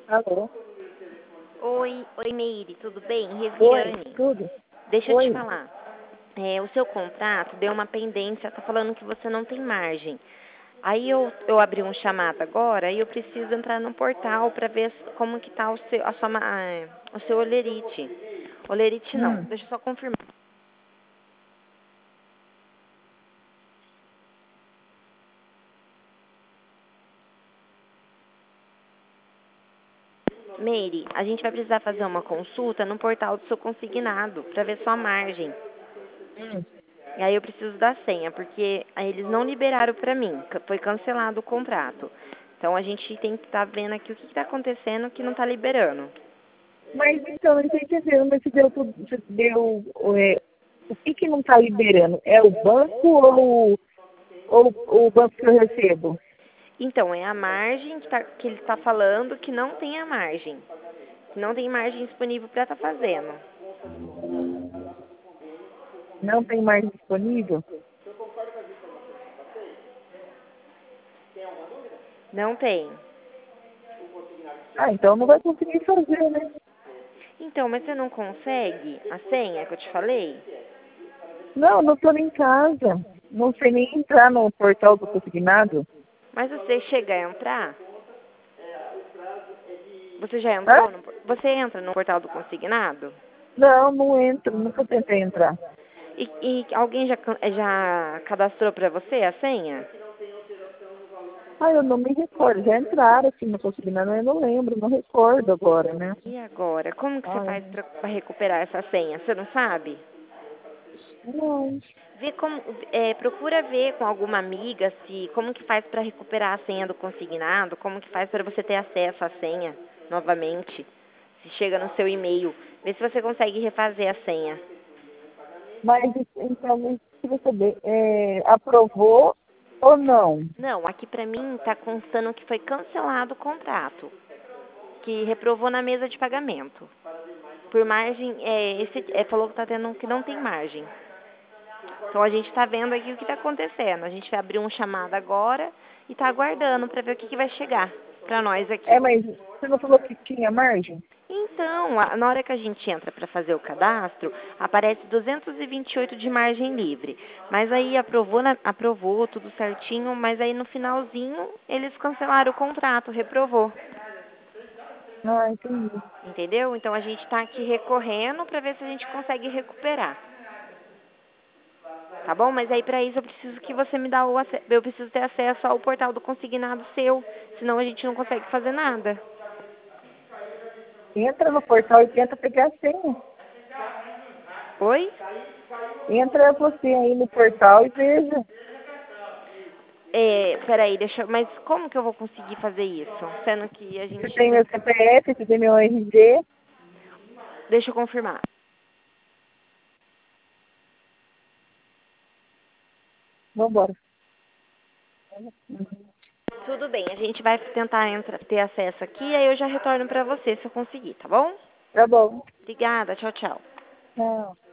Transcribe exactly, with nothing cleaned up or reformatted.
Alô? Oi, oi Meire, tudo bem? Oi, Reviane, tudo? deixa eu te Oi. falar. É, o seu contrato deu uma pendência, tá falando que você não tem margem. Aí eu, eu abri um chamado agora e eu preciso entrar no portal para ver como que tá o seu, a sua, ma- ah, o seu olerite. Olerite não, Hum. deixa eu só confirmar. Meire, a gente vai precisar fazer uma consulta no portal do seu consignado para ver sua margem. Hum. E aí eu preciso da senha, porque aí eles não liberaram para mim, ca- foi cancelado o contrato. Então a gente tem que estar vendo aqui o que está acontecendo que não está liberando. Mas então, eu não estou entendendo, mas se deu tudo, se deu, é, o que que não está liberando? É o banco ou, ou o banco que eu recebo? Então, é a margem que, tá, que ele está falando que não tem a margem. Que não tem margem disponível para estar fazendo. Não tem mais disponível? Não tem. Ah, então não vai conseguir fazer, né? Então, mas você não consegue a senha que eu te falei? Não, não estou nem em casa. Não sei nem entrar no portal do consignado. Mas você chega a entrar? Você já Hã? entrou? No, por- você entra no portal do consignado? Não, não entro, nunca tentei entrar. E, e alguém já, can- já cadastrou para você a senha? Ah, eu não me recordo. Já entraram assim no consignado, eu não lembro, não recordo agora, né? E agora? Como que você Ah, faz para recuperar essa senha? Você não sabe? não. Vê como, é, procura ver com alguma amiga se como que faz para recuperar a senha do consignado, como que faz para você ter acesso à senha novamente. Se chega no seu e-mail, vê se você consegue refazer a senha. Mas então, se você saber, é, aprovou ou não? Não, aqui para mim está constando que foi cancelado o contrato, que reprovou na mesa de pagamento. Por margem, é, esse, é, falou que tá tendo que não tem margem. Então a gente está vendo aqui o que está acontecendo. A gente vai abrir um chamado agora e está aguardando para ver o que, que vai chegar para nós aqui. É, mas você não falou que tinha margem? Então, a- na hora que a gente entra para fazer o cadastro, aparece duzentos e vinte e oito de margem livre. Mas aí aprovou, na- aprovou tudo certinho, mas aí no finalzinho eles cancelaram o contrato, reprovou. Ah, entendi. Entendeu? Então a gente está aqui recorrendo para ver se a gente consegue recuperar. Tá bom? Mas aí para isso eu preciso que você me dá o acesso, eu preciso ter acesso ao portal do consignado seu, senão a gente não consegue fazer nada. Entra no portal e tenta pegar a senha. Oi? Entra você aí no portal e veja. É, peraí, deixa eu, mas como que eu vou conseguir fazer isso? Sendo que a Você gente tem não. meu C P F, você tem meu R G. Deixa eu confirmar. Vambora. Tudo bem, a gente vai tentar entrar, ter acesso aqui, aí eu já retorno pra você se eu conseguir, tá bom? Tá bom. Obrigada, tchau, tchau. Tchau.